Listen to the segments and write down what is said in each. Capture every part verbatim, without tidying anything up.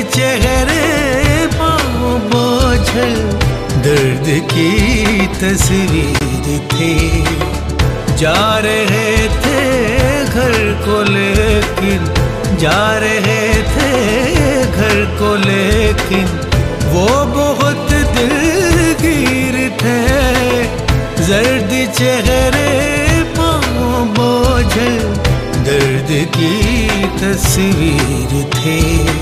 चेहरे पाँव बोझल दर्द की तस्वीर थे। जा रहे थे घर को लेकिन, जा रहे थे घर को लेकिन वो बहुत दिलगीर थे। जर्द चेहरे पाँव बोझल दर्द की तस्वीर थे।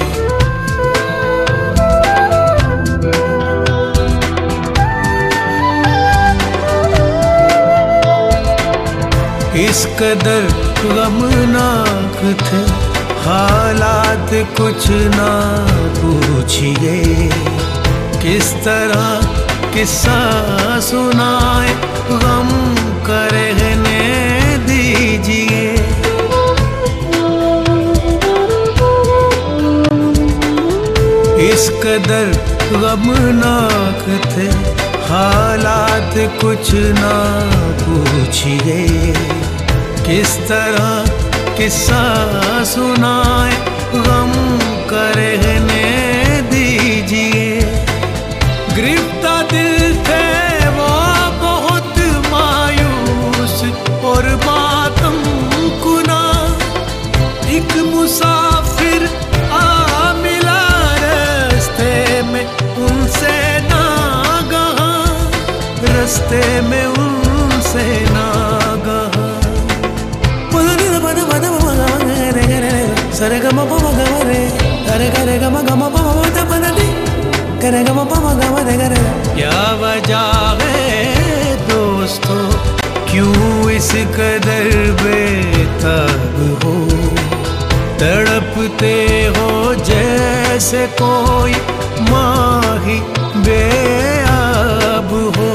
इस कदर गमनाक थे हालात, कुछ ना पूछिए। किस तरह किस्सा सुनाए, गम का रहने दीजिए। इस कदर गमनाक थे हालात, कुछ ना पूछिए। किस तरह किस्सा सुनाए, गम का रहने दीजिए। गिरफ्ता दिल थे वो बहुत मायूस और मातम कुना। एक मुसाफिर आ मिला रास्ते में उनसे नागहा, रास्ते में उनसे नागहा। सरे गम पम गम रे, अरे करे गम गम पम तपन दी, करे गम पम गम रे करे। क्या वजह है दोस्तों, क्यों इस कदर बेताब हो? तड़पते हो जैसे कोई माही बेआब हो।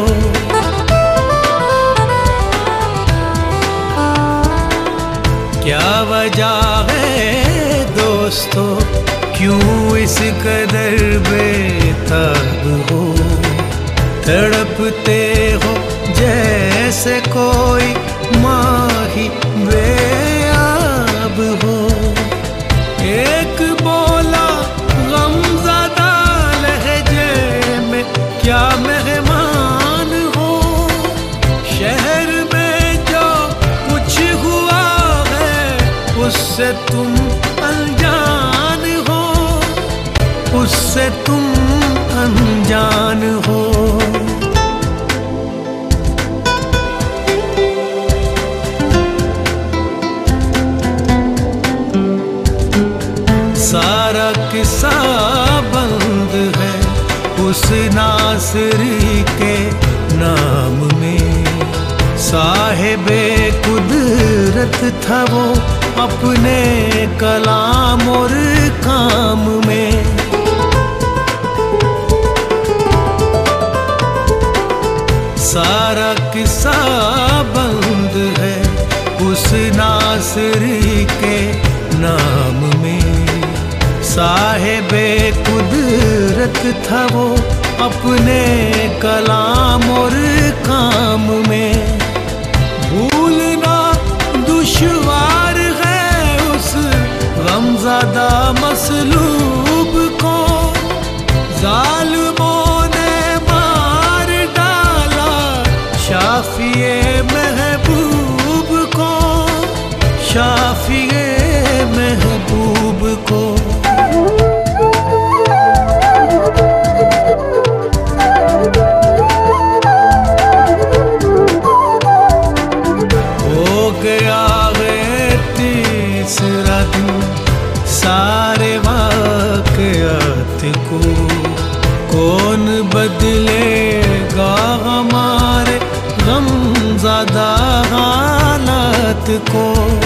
क्या वजह है दोस्तों, क्यों इस कदर बेताब हो? तड़पते हो जैसे कोई माही बेआब हो। एक बोला गमज़दा लहजे में, क्या मेहमान हो? शहर में जो कुछ हुआ है उससे तुम अनजान हो, उससे तुम अनजान हो। सारा किस्सा बंद है उस नासरी के नाम में। साहिबे कुदरत था वो अपने कलाम और काम में। सारा किस्सा बंद है उस नासरी के नाम में। साहिबे कुदरत था वो अपने कलाम और काम में। भूलना दुश्वार है उस गमज़दा मसलूब को। जालिमों ने मार डाला शाफिए महबूब को, शाफिए महबूब को। हो गया है तीसरा दिन सारे वाक़यात को। कौन बदलेगा हमारे गमज़दा हालात को?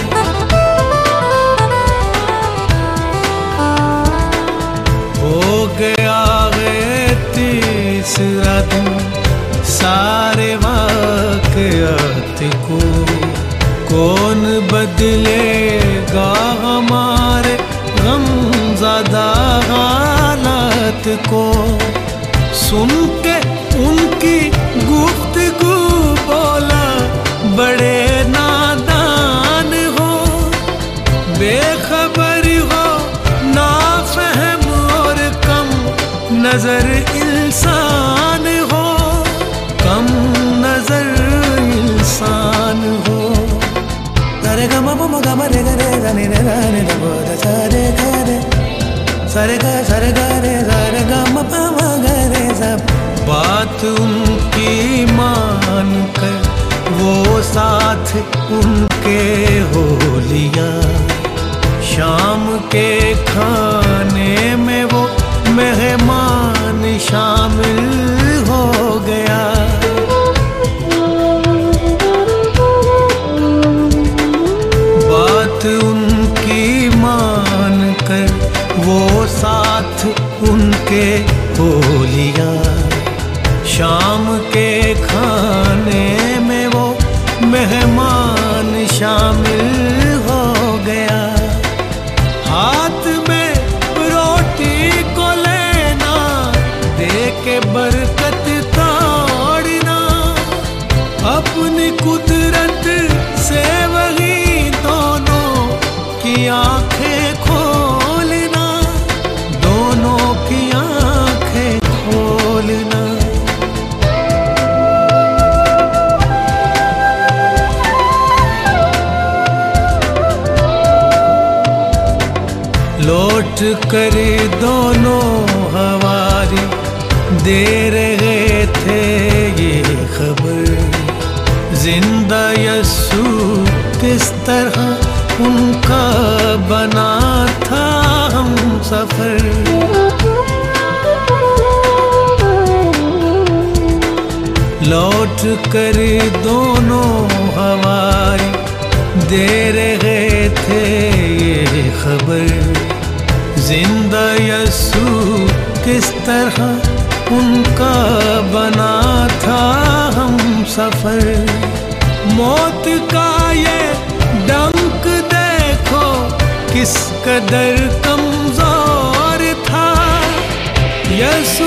हो गया है तीसरा दिन सारे वाक़यात को। कौन बदलेगा हमारे गमज़दा हालात को? सुन के उनकी गुफ्तगू बोला बड़े नादान हो, बेखबर हो, नाफहम और नजर इंसान हो, कम नजर इंसान हो। सारे ग म प ग म रे ग रे ग नि रे ग नि रे ग रे सा रे ग रे सारे ग सारे ग रे सारे ग म प म ग रे सा। बात उनकी मान कर वो साथ उनके हो लिया, शाम के खाने में वो मेहमान शामिल हो गया। बात उनकी मान कर वो साथ उनके हो लिया, शाम के खाने में वो मेहमान शामिल हो गया। हाथ में रोटी को लेना, दे के बरकत तोड़ना, अपनी कुदरत से वही दोनों की आंखें खोलना, दोनों की आंखें खोलना। लौट कर दोनों हवारी दे रहे थे ये खबर, जिंदा यस्सु किस तरह उनका बना था हम सफर। लौट कर दोनों हवारी दे रहे थे ये खबर, जिंदा यस्सु किस तरह उनका बना था हम सफर। मौत का ये डंक देखो किस कदर कमजोर था, यस्सु